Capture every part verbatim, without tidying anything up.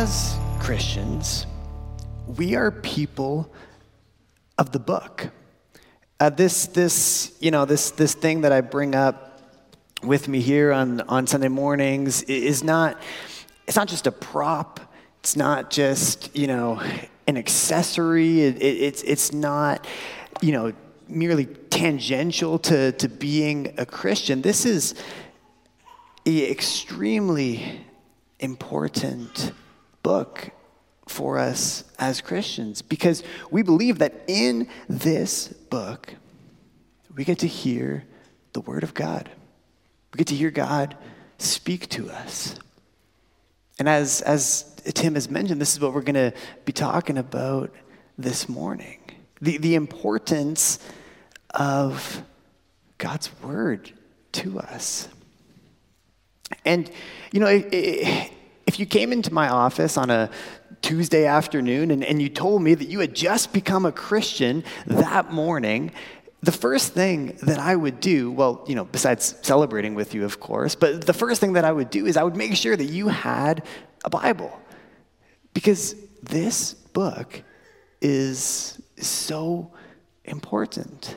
as Christians, we are people of the book. Uh, this, this, you know, this, this thing that I bring up with me here on, on Sunday mornings is not, it's not just a prop. It's not just, you know, an accessory. It, it, it's, it's not, you know, merely tangential to, to being a Christian. This is an extremely important book for us as Christians, because we believe that in this book, we get to hear the Word of God. We get to hear God speak to us. And as, as Tim has mentioned, this is what we're going to be talking about this morning. The, the importance of God's Word to us. And, you know, if you came into my office on a Tuesday afternoon and, and you told me that you had just become a Christian that morning, the first thing that I would do, well, you know, besides celebrating with you, of course, but the first thing that I would do is I would make sure that you had a Bible. Because this book is so important.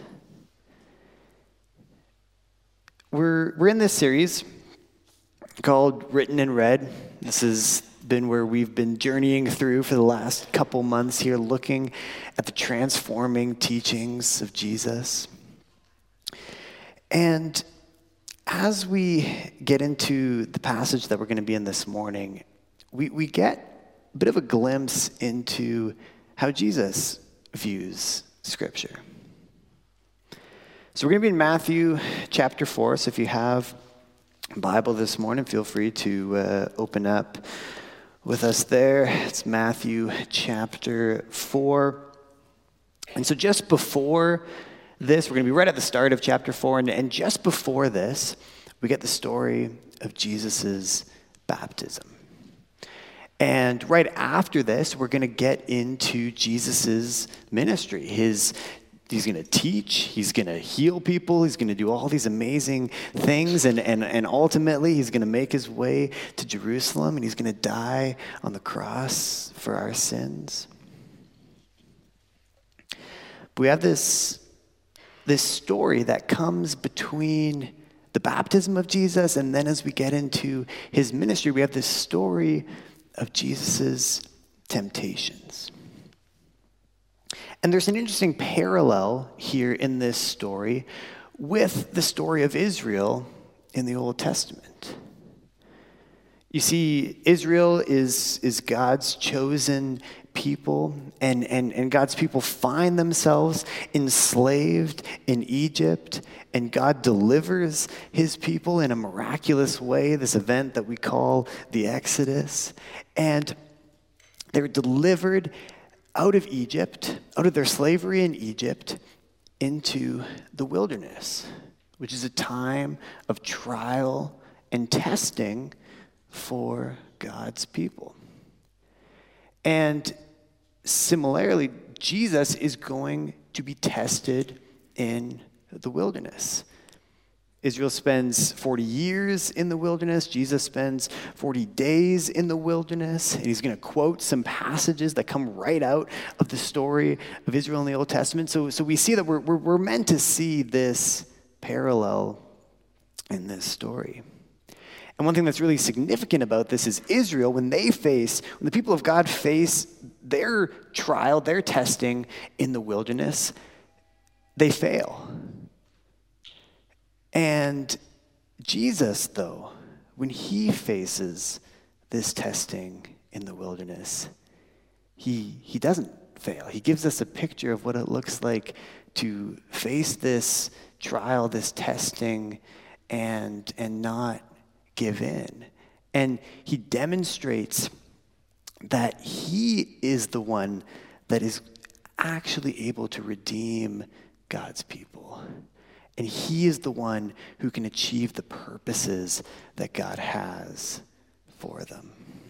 We're, we're in this series called Written and Read. This has been where we've been journeying through for the last couple months here, looking at the transforming teachings of Jesus. And as we get into the passage that we're going to be in this morning, we, we get a bit of a glimpse into how Jesus views Scripture. So we're going to be in Matthew chapter four, so if you have Bible this morning, feel free to uh, open up with us there. It's Matthew chapter four. And so just before this, we're going to be right at the start of chapter four, and, and just before this, we get the story of Jesus' baptism. And right after this, we're going to get into Jesus' ministry, his He's going to teach, he's going to heal people, he's going to do all these amazing things, and, and, and ultimately he's going to make his way to Jerusalem, and he's going to die on the cross for our sins. But we have this, this story that comes between the baptism of Jesus, and then as we get into his ministry, we have this story of Jesus' temptations. And there's an interesting parallel here in this story with the story of Israel in the Old Testament. You see, Israel is, is God's chosen people, and, and, and God's people find themselves enslaved in Egypt, and God delivers his people in a miraculous way, this event that we call the Exodus. And they're delivered out of Egypt, out of their slavery in Egypt, into the wilderness, which is a time of trial and testing for God's people. And similarly, Jesus is going to be tested in the wilderness. Israel spends forty years in the wilderness. Jesus spends forty days in the wilderness. And he's going to quote some passages that come right out of the story of Israel in the Old Testament. So, so we see that we're, we're, we're meant to see this parallel in this story. And one thing that's really significant about this is Israel, when they face, when the people of God face their trial, their testing in the wilderness, they fail. And Jesus, though, when he faces this testing in the wilderness, he, he doesn't fail. He gives us a picture of what it looks like to face this trial, this testing, and, and not give in. And he demonstrates that he is the one that is actually able to redeem God's people. And he is the one who can achieve the purposes that God has for them.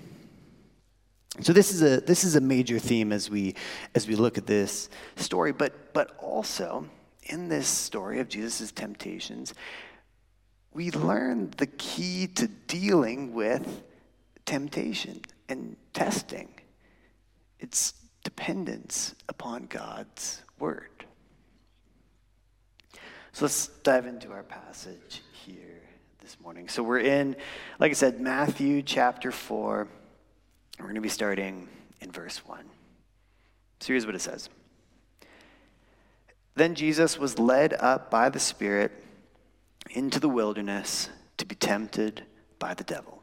So this is a this is a major theme as we as we look at this story, but but also in this story of Jesus' temptations, we learn the key to dealing with temptation. and testing. It's dependence upon God's word. So let's dive into our passage here this morning. So we're in, like I said, Matthew chapter four. We're going to be starting in verse one. So here's what it says. Then Jesus was led up by the Spirit into the wilderness to be tempted by the devil.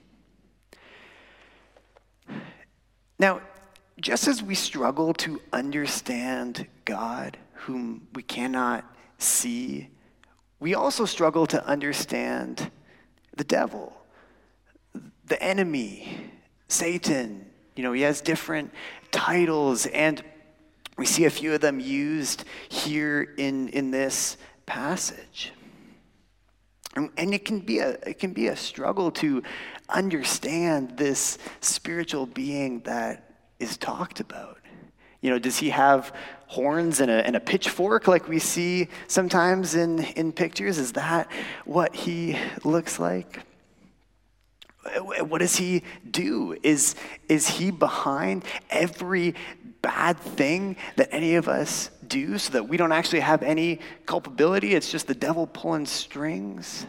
Now, just as we struggle to understand God, whom we cannot see, we also struggle to understand the devil, the enemy, Satan. You know, he has different titles, and we see a few of them used here in, in this passage. And, and it can be a it can be a struggle to understand this spiritual being that is talked about. You know, does he have horns and a, and a pitchfork like we see sometimes in, in pictures? Is that what he looks like? What does he do? Is, is he behind every bad thing that any of us do so that we don't actually have any culpability? It's just the devil pulling strings?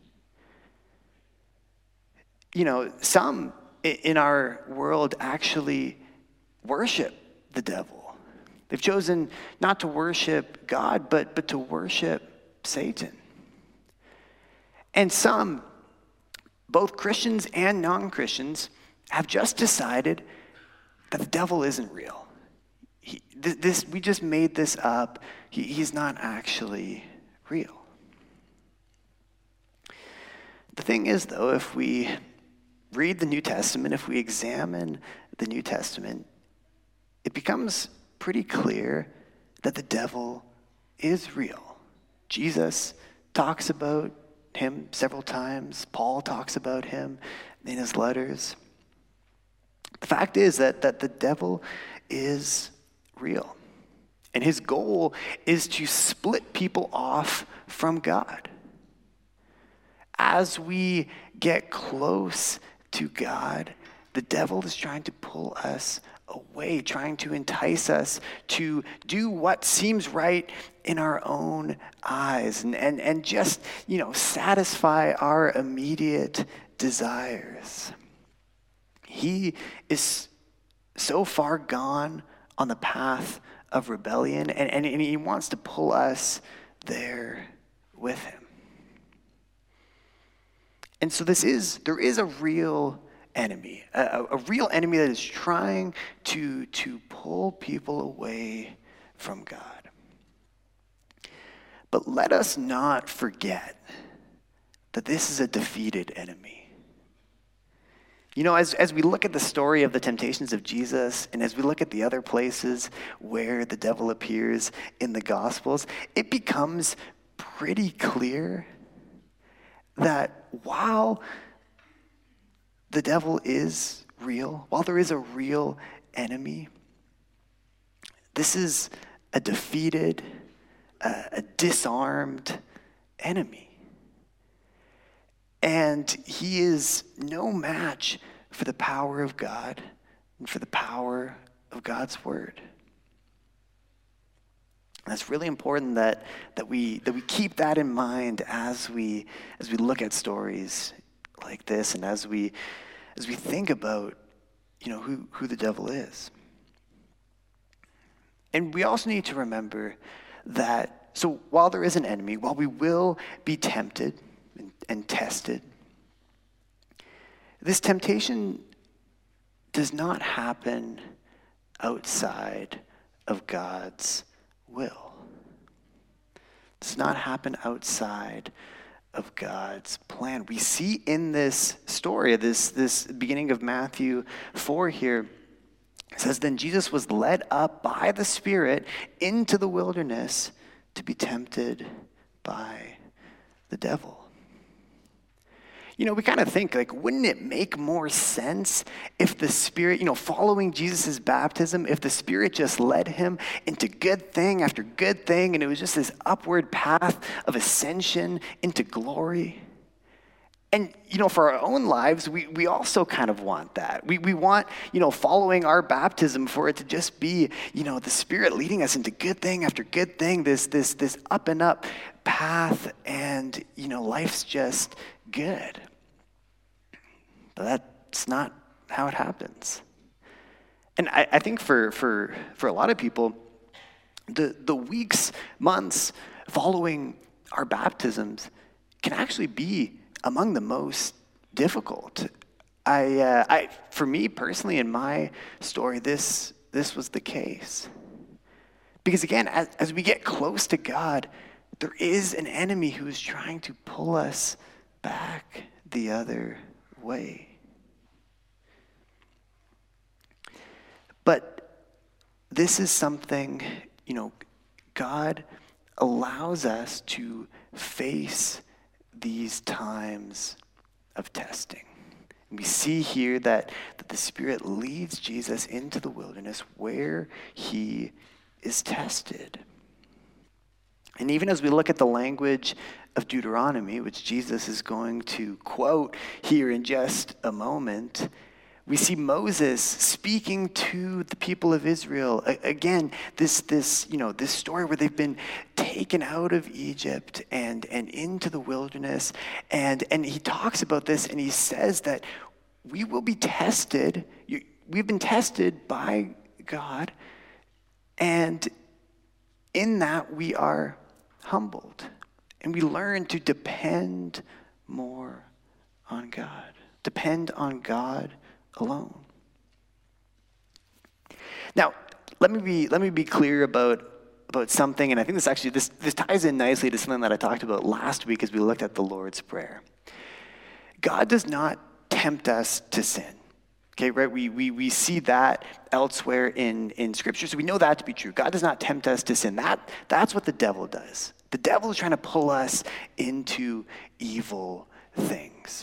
You know, some in our world actually worship the devil. They've chosen not to worship God, but, but to worship Satan. And some, both Christians and non-Christians, have just decided that the devil isn't real. He, this, we just made this up. He, he's not actually real. The thing is, though, if we read the New Testament, if we examine the New Testament, it becomes pretty clear that the devil is real. Jesus talks about him several times. Paul talks about him in his letters. The fact is that, that the devil is real. And his goal is to split people off from God. As we get close to God, the devil is trying to pull us away, trying to entice us to do what seems right in our own eyes and, and, and just, you know, satisfy our immediate desires. He is so far gone on the path of rebellion, and, and, and he wants to pull us there with him. And so this is, there is a real enemy, a, a real enemy that is trying to, to pull people away from God. But let us not forget that this is a defeated enemy. You know, as, as we look at the story of the temptations of Jesus, and as we look at the other places where the devil appears in the Gospels, it becomes pretty clear that while the devil is real, while there is a real enemy, this is a defeated, uh, a disarmed enemy. And he is no match for the power of God and for the power of God's word. And it's really important that, that we that we keep that in mind as we as we look at stories like this, and as we as we think about, you know, who, who the devil is. And we also need to remember that, so while there is an enemy, while we will be tempted and, and tested, this temptation does not happen outside of God's will. It does not happen outside of God's plan. We see in this story, this, this beginning of Matthew four here, it says, then Jesus was led up by the Spirit into the wilderness to be tempted by the devil. You know, we kind of think, like, wouldn't it make more sense if the Spirit, you know, following Jesus' baptism, if the Spirit just led him into good thing after good thing, and it was just this upward path of ascension into glory? And, you know, for our own lives, we, we also kind of want that. We, we want, you know, following our baptism for it to just be, you know, the Spirit leading us into good thing after good thing, this, this, this up and up path, and, you know, life's just good. But that's not how it happens. And I, I think for, for, for a lot of people, the, the weeks, months following our baptisms can actually be among the most difficult. I, uh, I, for me personally, in my story, this this was the case. Because again, as, as we get close to God, there is an enemy who is trying to pull us back the other way. But this is something, you know, God allows us to face these times of testing. And we see here that, that the Spirit leads Jesus into the wilderness where he is tested. And even as we look at the language of Deuteronomy, which Jesus is going to quote here in just a moment, we see Moses speaking to the people of Israel. Again, this, this, you know, this story where they've been taken out of Egypt and, and into the wilderness. And, and he talks about this and he says that we will be tested. You, we've been tested by God. And in that we are humbled. And we learn to depend more on God. Depend on God alone. Now, let me be let me be clear about about something, and I think this actually this this ties in nicely to something that I talked about last week as we looked at the Lord's Prayer. God does not tempt us to sin. Okay, right? We we we see that elsewhere in, in Scripture, so we know that to be true. God does not tempt us to sin. That that's what the devil does. The devil is trying to pull us into evil things.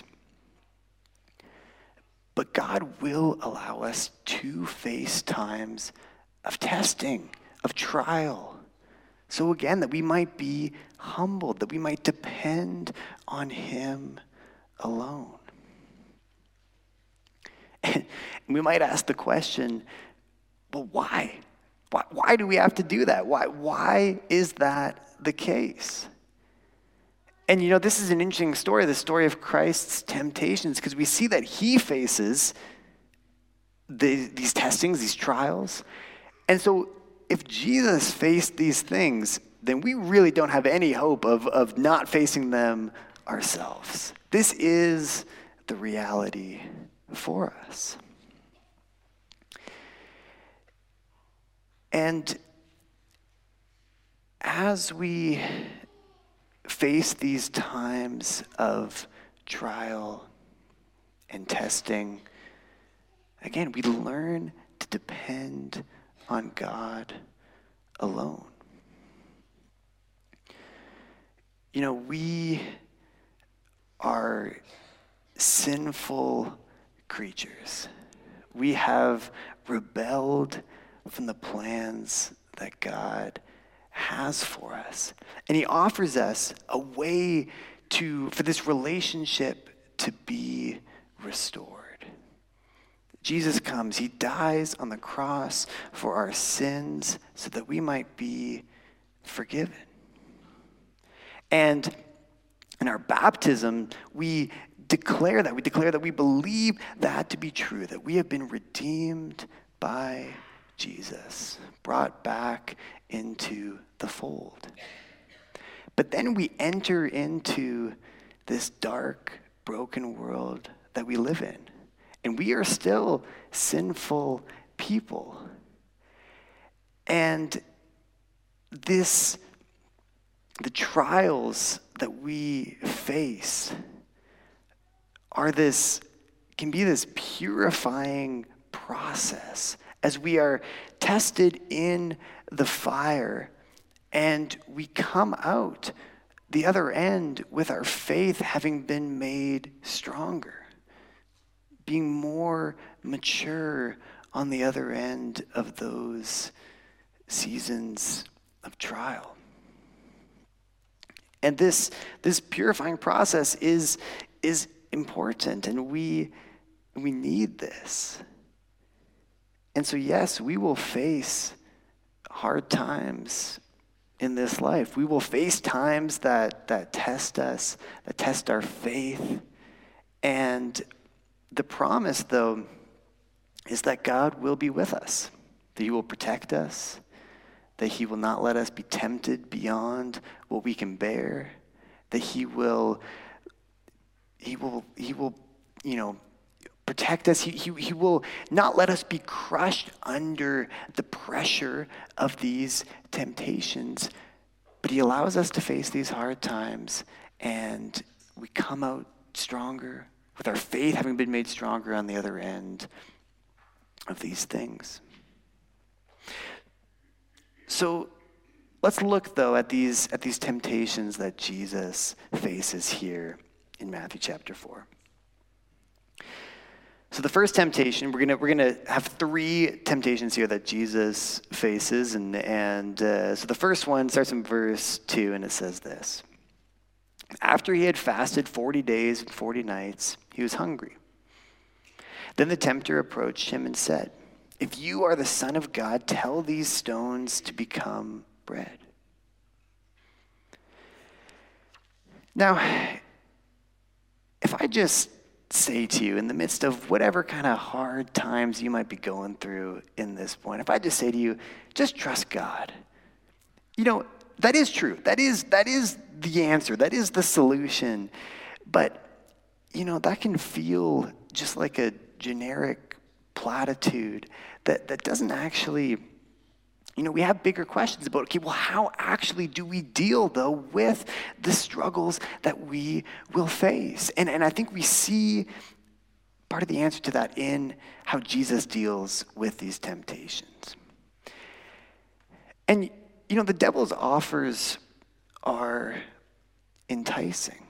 But God will allow us to face times of testing, of trial. So again, that we might be humbled, that we might depend on him alone. And we might ask the question, well, why? Why, why do we have to do that? Why, why is that the case? And you know, this is an interesting story, the story of Christ's temptations, because we see that he faces the, these testings, these trials. And so if Jesus faced these things, then we really don't have any hope of, of not facing them ourselves. This is the reality for us. And as we face these times of trial and testing, again, we learn to depend on God alone. You know, we are sinful creatures. We have rebelled from the plans that God has for us. And he offers us a way to for this relationship to be restored. Jesus comes, he dies on the cross for our sins so that we might be forgiven. And in our baptism, we declare that. We declare that we believe that to be true, that we have been redeemed by Jesus, brought back into the fold. But then we enter into this dark, broken world that we live in. And we are still sinful people. And this, the trials that we face are this, can be this purifying process as we are tested in the fire and we come out the other end with our faith having been made stronger, being more mature on the other end of those seasons of trial. And this, this purifying process is, is important, and we we need this. And so, yes, we will face hard times in this life. We will face times that, that test us, that test our faith. And the promise, though, is that God will be with us, that he will protect us, that he will not let us be tempted beyond what we can bear, that he will, he will, he will, you know, protect us. He, he, he will not let us be crushed under the pressure of these temptations, but he allows us to face these hard times, and we come out stronger with our faith having been made stronger on the other end of these things. So let's look, though, at these at these temptations that Jesus faces here in Matthew chapter four. So the first temptation, we're gonna we're gonna have three temptations here that Jesus faces, and and uh, so the first one starts in verse two, and it says this: After he had fasted forty days and forty nights, he was hungry. Then the tempter approached him and said, "If you are the Son of God, tell these stones to become bread." Now, if I just say to you in the midst of whatever kind of hard times you might be going through in this point, if I just say to you, just trust God, you know, that is true. That is that is the answer. That is the solution. But, you know, that can feel just like a generic platitude that, that doesn't actually, you know, we have bigger questions about, okay, well, how actually do we deal, though, with the struggles that we will face? And, and I think we see part of the answer to that in how Jesus deals with these temptations. And, you know, the devil's offers are enticing.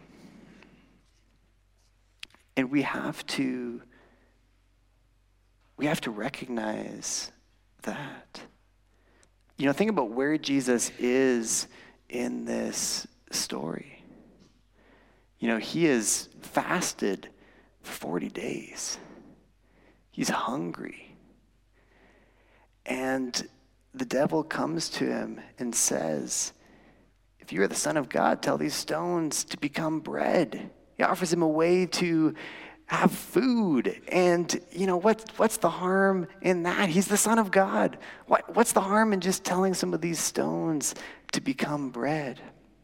And we have to, we have to recognize that. You know, think about where Jesus is in this story. You know, he has fasted for forty days. He's hungry. And the devil comes to him and says, "If you are the Son of God, tell these stones to become bread." He offers him a way to have food. And, you know, what, what's the harm in that? He's the Son of God. What, what's the harm in just telling some of these stones to become bread?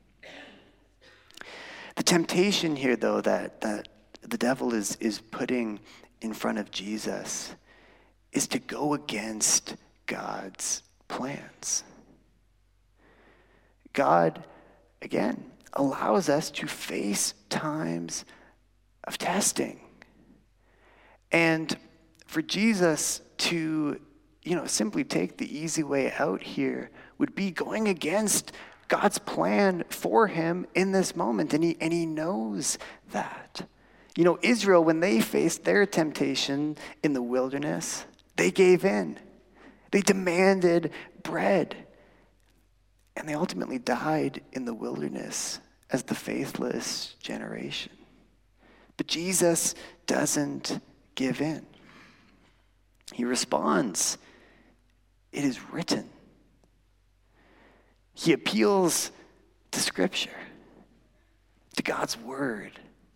The temptation here, though, that, that the devil is, is putting in front of Jesus is to go against God's plans. God, again, allows us to face times of testing. And for Jesus to, you know, simply take the easy way out here would be going against God's plan for him in this moment. And he, and he knows that. You know, Israel, when they faced their temptation in the wilderness, they gave in. They demanded bread. And they ultimately died in the wilderness as the faithless generation. But Jesus doesn't give in. He responds, "It is written." He appeals to Scripture, to God's word.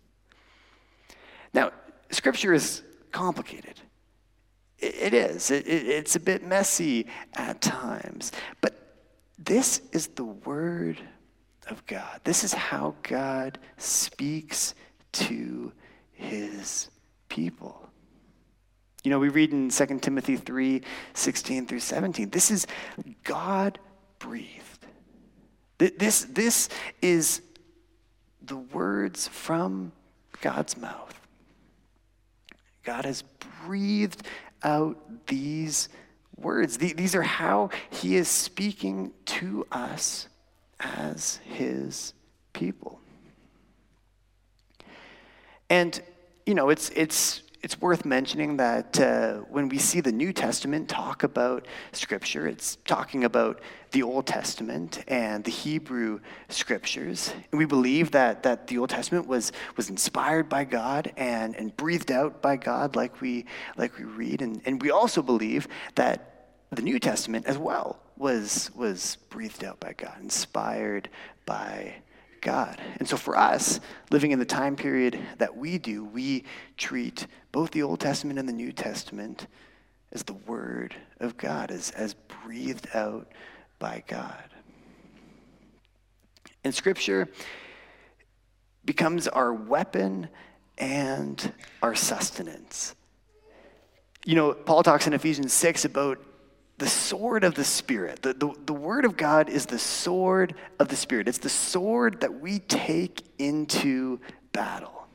Now, Scripture is complicated. It, it is. It, it, it's a bit messy at times. But this is the word of God. This is how God speaks to his people. You know, we read in Second Timothy three, sixteen through seventeen. This is God-breathed. This, this is the words from God's mouth. God has breathed out these words. These are how he is speaking to us as his people. And, you know, it's it's It's worth mentioning that uh, when we see the New Testament talk about Scripture, it's talking about the Old Testament and the Hebrew Scriptures. And we believe that, that the Old Testament was, was inspired by God and, and breathed out by God like we, like we read. And, and we also believe that the New Testament as well was, was breathed out by God, inspired by God. And so for us, living in the time period that we do, we treat both the Old Testament and the New Testament as the Word of God, as, as breathed out by God. And Scripture becomes our weapon and our sustenance. You know, Paul talks in Ephesians six about the sword of the Spirit. The, the, the Word of God is the sword of the Spirit. It's the sword that we take into battle.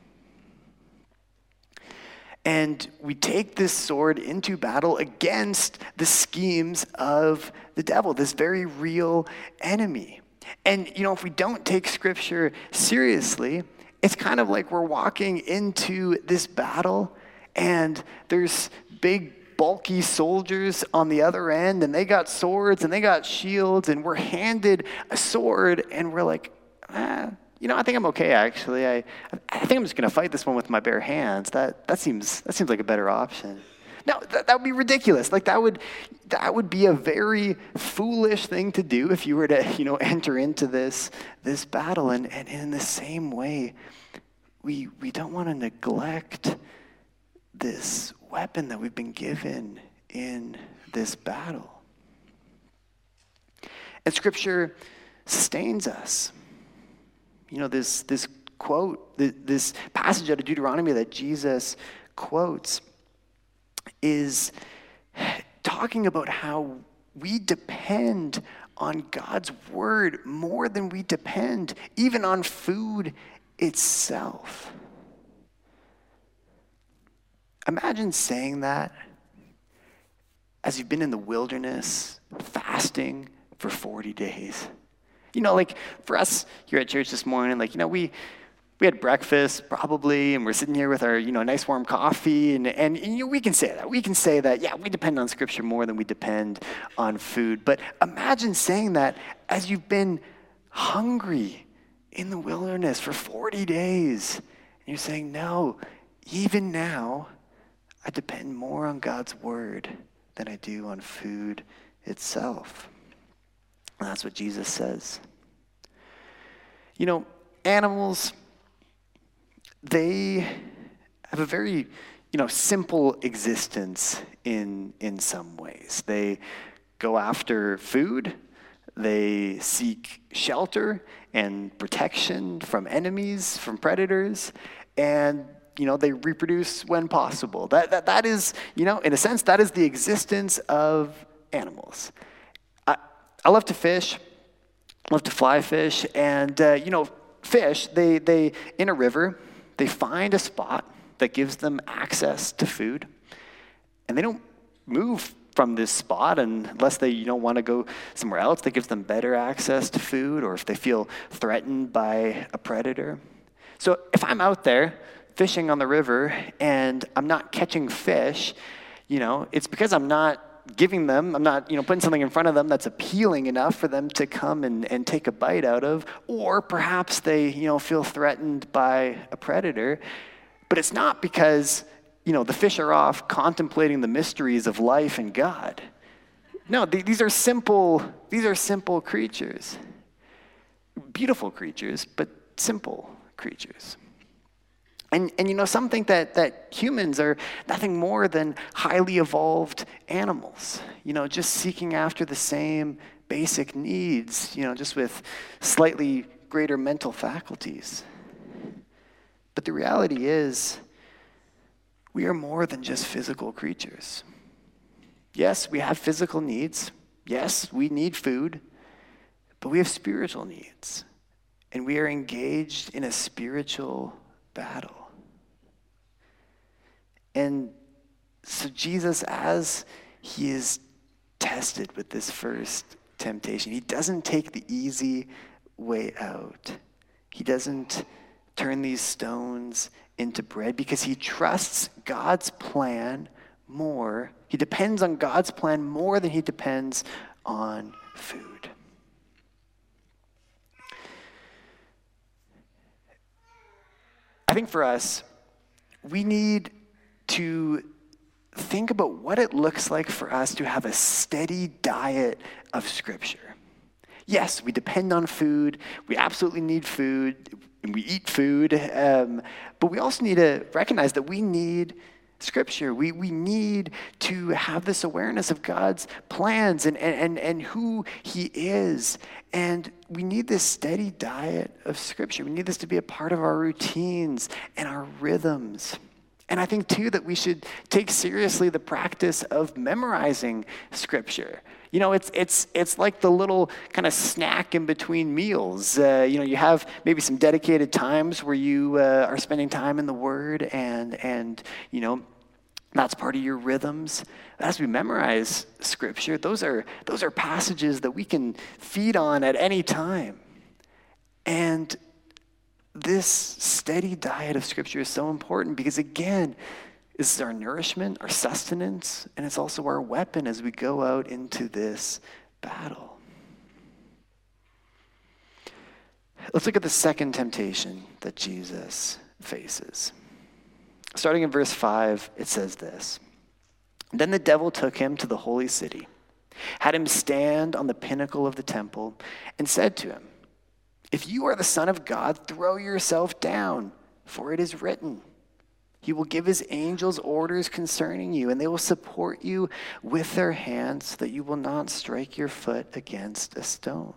And we take this sword into battle against the schemes of the devil, this very real enemy. And, you know, if we don't take Scripture seriously, it's kind of like we're walking into this battle and there's big bulky soldiers on the other end, and they got swords and they got shields, and we're handed a sword and we're like, ah, you know, I think I'm okay actually. I I think I'm just gonna fight this one with my bare hands. That that seems that seems like a better option. No, that, that would be ridiculous. Like that would that would be a very foolish thing to do if you were to, you know, enter into this this battle. And, and in the same way, we we don't want to neglect this weapon that we've been given in this battle. And Scripture sustains us. You know, this, this quote, this passage out of Deuteronomy that Jesus quotes is talking about how we depend on God's word more than we depend even on food itself. Imagine saying that as you've been in the wilderness, fasting for forty days. You know, like for us here at church this morning, like, you know, we we had breakfast probably, and we're sitting here with our, you know, nice warm coffee, and, and, and you know, we can say that. We can say that, yeah, we depend on Scripture more than we depend on food. But imagine saying that as you've been hungry in the wilderness for forty days. And you're saying, no, even now, I depend more on God's word than I do on food itself. And that's what Jesus says. You know, animals, they have a very, you know, simple existence in in some ways. They go after food, they seek shelter and protection from enemies, from predators, and you know, they reproduce when possible. That, that that is, you know, in a sense, that is the existence of animals. I, I love to fish, I love to fly fish, and, uh, you know, fish, they, they, in a river, they find a spot that gives them access to food, and they don't move from this spot unless they, you know, want to go somewhere else that gives them better access to food, or if they feel threatened by a predator. So if I'm out there fishing on the river and I'm not catching fish, you know, it's because I'm not giving them, I'm not, you know, putting something in front of them that's appealing enough for them to come and, and take a bite out of, or perhaps they, you know, feel threatened by a predator. But it's not because, you know, the fish are off contemplating the mysteries of life and God. No, th- these are simple, these are simple creatures. Beautiful creatures, but simple creatures. And, and you know, some think that, that humans are nothing more than highly evolved animals, you know, just seeking after the same basic needs, you know, just with slightly greater mental faculties. But the reality is, we are more than just physical creatures. Yes, we have physical needs. Yes, we need food, but we have spiritual needs. And we are engaged in a spiritual battle. And so Jesus, as he is tested with this first temptation, he doesn't take the easy way out. He doesn't turn these stones into bread because he trusts God's plan more. He depends on God's plan more than he depends on food. I think for us, we need to think about what it looks like for us to have a steady diet of Scripture. Yes, we depend on food. We absolutely need food. And we eat food. Um, but we also need to recognize that we need Scripture. We we need to have this awareness of God's plans and, and, and who he is. And we need this steady diet of Scripture. We need this to be a part of our routines and our rhythms. And I think, too, that we should take seriously the practice of memorizing Scripture. You know, it's it's it's like the little kind of snack in between meals. Uh, you know, you have maybe some dedicated times where you uh, are spending time in the Word, and and you know, that's part of your rhythms. As we memorize Scripture, those are those are passages that we can feed on at any time. And this steady diet of Scripture is so important because, again, this is our nourishment, our sustenance, and it's also our weapon as we go out into this battle. Let's look at the second temptation that Jesus faces. Starting in verse five, it says this. Then the devil took him to the holy city, had him stand on the pinnacle of the temple, and said to him, "If you are the Son of God, throw yourself down, for it is written, he will give his angels orders concerning you, and they will support you with their hands so that you will not strike your foot against a stone."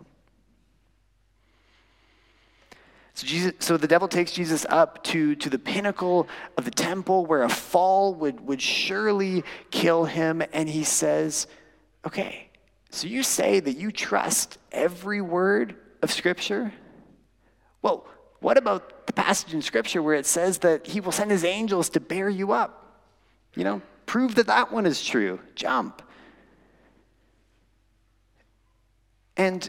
So, Jesus, so the devil takes Jesus up to, to the pinnacle of the temple where a fall would, would surely kill him, and he says, okay, so you say that you trust every word of Scripture? Well, what about the passage in Scripture where it says that he will send his angels to bear you up? You know, prove that that one is true. Jump. And,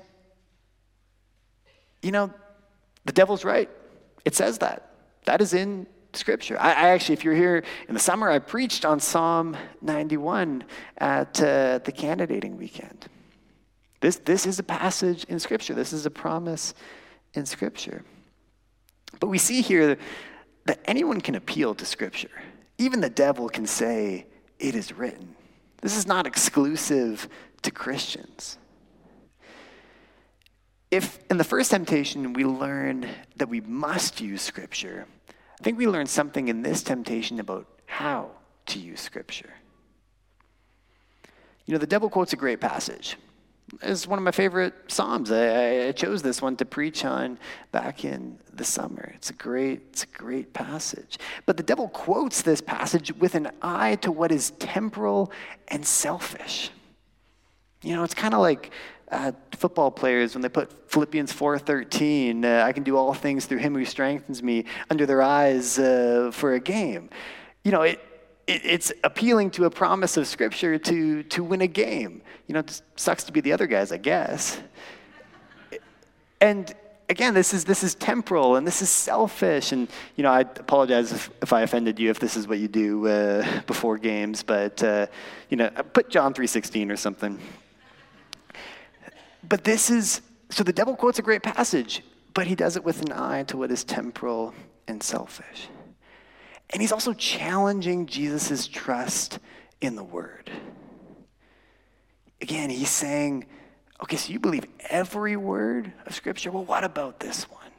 you know, the devil's right. It says that. That is in Scripture. I, I actually, if you're here in the summer, I preached on Psalm ninety-one at uh, the candidating weekend. This, this is a passage in Scripture. This is a promise in Scripture. But we see here that anyone can appeal to Scripture. Even the devil can say, it is written. This is not exclusive to Christians. If in the first temptation we learn that we must use Scripture, I think we learn something in this temptation about how to use Scripture. You know, the devil quotes a great passage. It's one of my favorite Psalms. I, I chose this one to preach on back in the summer. It's a great, it's a great passage. But the devil quotes this passage with an eye to what is temporal and selfish. You know, it's kind of like uh, football players when they put Philippians four thirteen, uh, I can do all things through him who strengthens me, under their eyes uh, for a game. You know, it, it it's appealing to a promise of Scripture to to win a game. You know, it sucks to be the other guys, I guess. And again, this is this is temporal and this is selfish. And you know, I apologize if, if I offended you if this is what you do uh, before games. But uh, you know, put John three sixteen or something. But this is so the devil quotes a great passage, but he does it with an eye to what is temporal and selfish. And he's also challenging Jesus' trust in the Word. Again, he's saying, okay, so you believe every word of Scripture? Well, what about this one?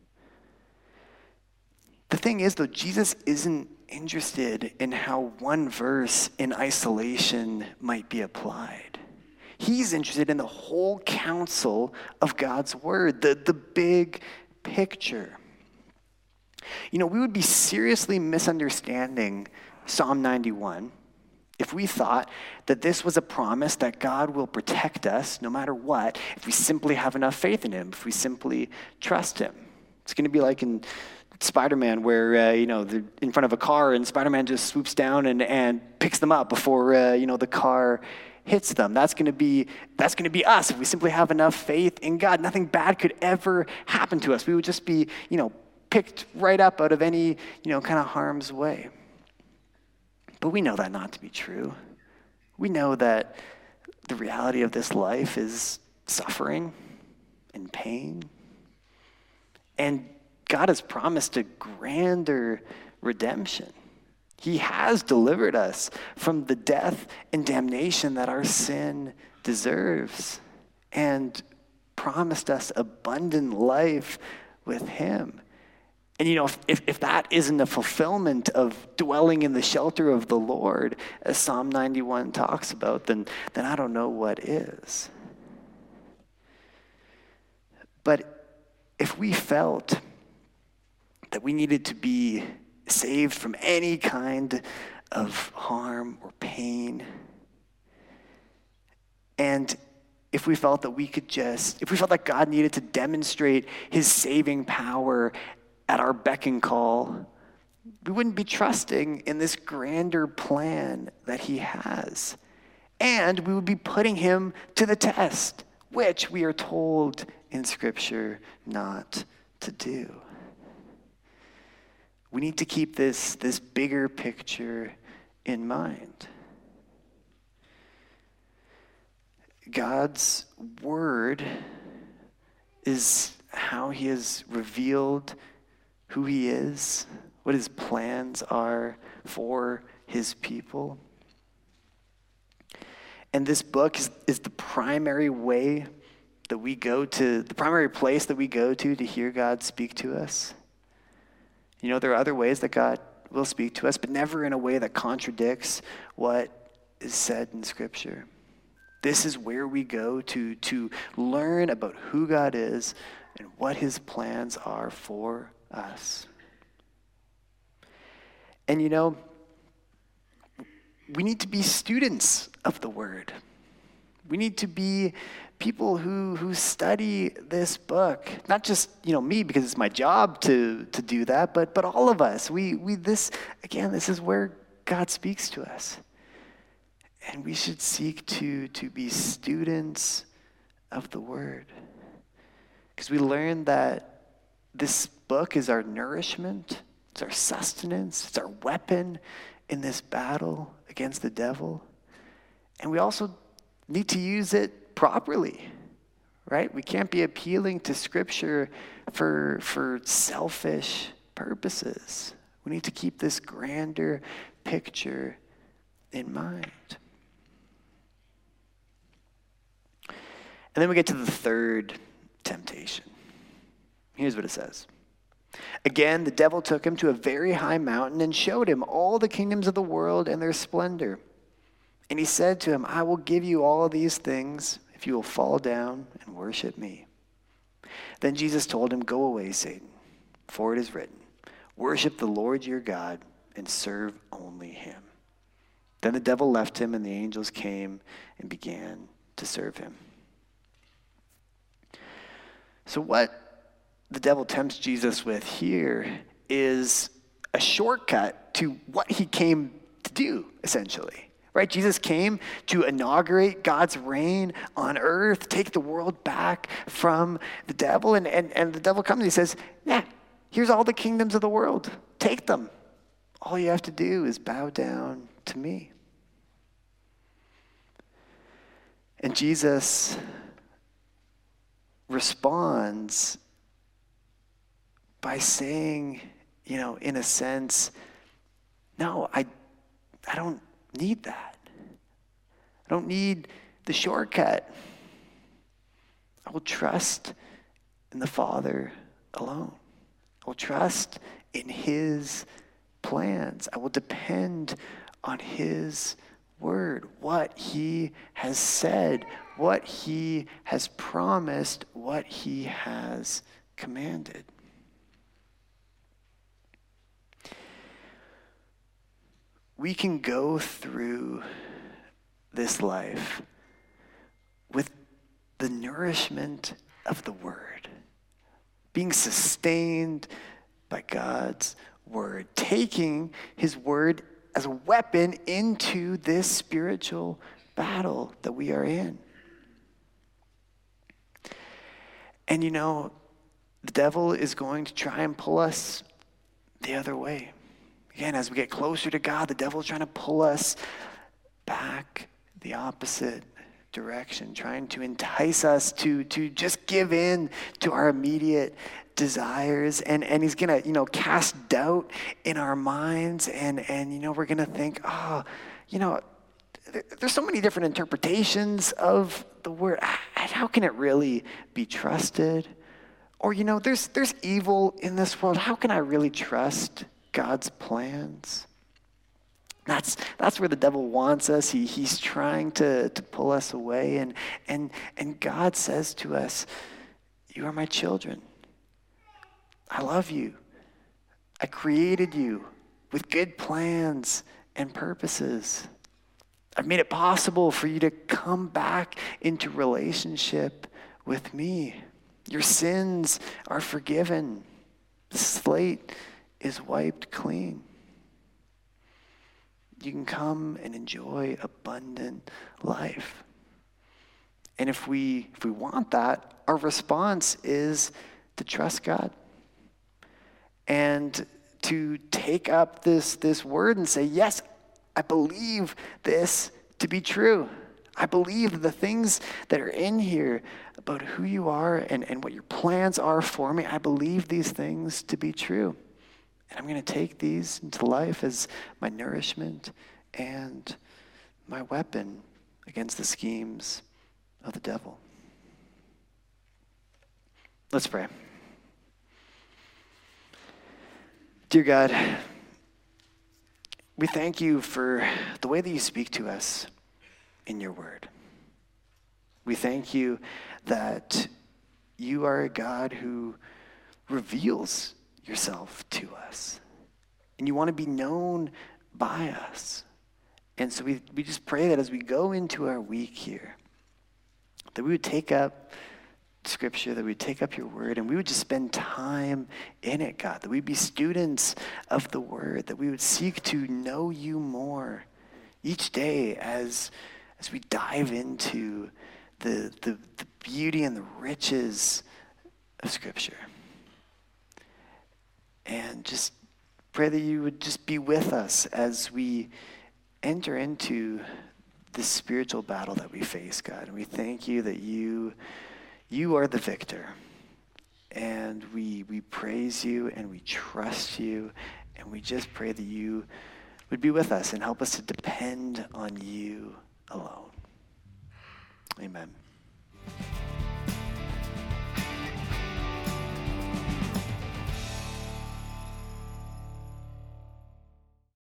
The thing is, though, Jesus isn't interested in how one verse in isolation might be applied. He's interested in the whole counsel of God's Word, the, the big picture. You know, we would be seriously misunderstanding Psalm ninety-one if we thought that this was a promise that God will protect us no matter what, if we simply have enough faith in him, if we simply trust him. It's going to be like in Spider-Man where, uh, you know, they're in front of a car and Spider-Man just swoops down and, and picks them up before, uh, you know, the car hits them. That's going to be that's going to be us if we simply have enough faith in God. Nothing bad could ever happen to us. We would just be, you know, picked right up out of any, you know, kind of harm's way. But we know that not to be true. We know that the reality of this life is suffering and pain. And God has promised a grander redemption. He has delivered us from the death and damnation that our sin deserves and promised us abundant life with him. And you know, if, if, if that isn't a fulfillment of dwelling in the shelter of the Lord, as Psalm ninety-one talks about, then, then I don't know what is. But if we felt that we needed to be saved from any kind of harm or pain, and if we felt that we could just, if we felt that God needed to demonstrate his saving power at our beck and call, we wouldn't be trusting in this grander plan that he has. And we would be putting him to the test, which we are told in Scripture not to do. We need to keep this, this bigger picture in mind. God's word is how he has revealed who he is, what his plans are for his people. And this book is, is the primary way that we go to, the primary place that we go to to hear God speak to us. You know, there are other ways that God will speak to us, but never in a way that contradicts what is said in Scripture. This is where we go to, to learn about who God is and what his plans are for us. And you know, we need to be students of the word. We need to be people who who study this book. Not just, you know, me, because it's my job to to do that, but but all of us. We we this again, this is where God speaks to us. And we should seek to to be students of the word. Because we learn that this book is our nourishment, it's our sustenance, it's our weapon in this battle against the devil. And we also need to use it properly, right? We can't be appealing to Scripture for, for selfish purposes. We need to keep this grander picture in mind. And then we get to the third temptation. Here's what it says. Again, the devil took him to a very high mountain and showed him all the kingdoms of the world and their splendor. And he said to him, I will give you all these things if you will fall down and worship me. Then Jesus told him, go away, Satan, for it is written, worship the Lord your God and serve only him. Then the devil left him and the angels came and began to serve him. So what the devil tempts Jesus with here is a shortcut to what he came to do, essentially. Right? Jesus came to inaugurate God's reign on earth, take the world back from the devil. And, and, and the devil comes and he says, yeah, here's all the kingdoms of the world. Take them. All you have to do is bow down to me. And Jesus responds by saying, you know, in a sense, no, I, I don't need that. I don't need the shortcut. I will trust in the Father alone. I will trust in his plans. I will depend on his word, what he has said, what he has promised, what he has commanded. We can go through this life with the nourishment of the word, being sustained by God's word, taking his word as a weapon into this spiritual battle that we are in. And you know, the devil is going to try and pull us the other way. Again, as we get closer to God, the devil is trying to pull us back the opposite direction, trying to entice us to, to just give in to our immediate desires. And, and he's going to, you know, cast doubt in our minds. And, and you know, we're going to think, oh, you know, there, there's so many different interpretations of the word. How can it really be trusted? Or, you know, there's there's evil in this world. How can I really trust God's plans? That's that's where the devil wants us. He he's trying to, to pull us away. And and and God says to us, you are my children. I love you. I created you with good plans and purposes. I've made it possible for you to come back into relationship with me. Your sins are forgiven. The slate is wiped clean. You can come and enjoy abundant life. And if we if we want that, our response is to trust God and to take up this, this word and say, yes, I believe this to be true. I believe that the things that are in here about who you are and, and what your plans are for me, I believe these things to be true. And I'm going to take these into life as my nourishment and my weapon against the schemes of the devil. Let's pray. Dear God, we thank you for the way that you speak to us in your word. We thank you that you are a God who reveals yourself to us. And you want to be known by us. And so we, we just pray that as we go into our week here, that we would take up Scripture, that we would take up your word, and we would just spend time in it, God, that we'd be students of the word, that we would seek to know you more each day as, as we dive into the, the, the beauty and the riches of Scripture. And just pray that you would just be with us as we enter into this spiritual battle that we face, God. And we thank you that you you are the victor. And we we praise you and we trust you. And we just pray that you would be with us and help us to depend on you alone. Amen.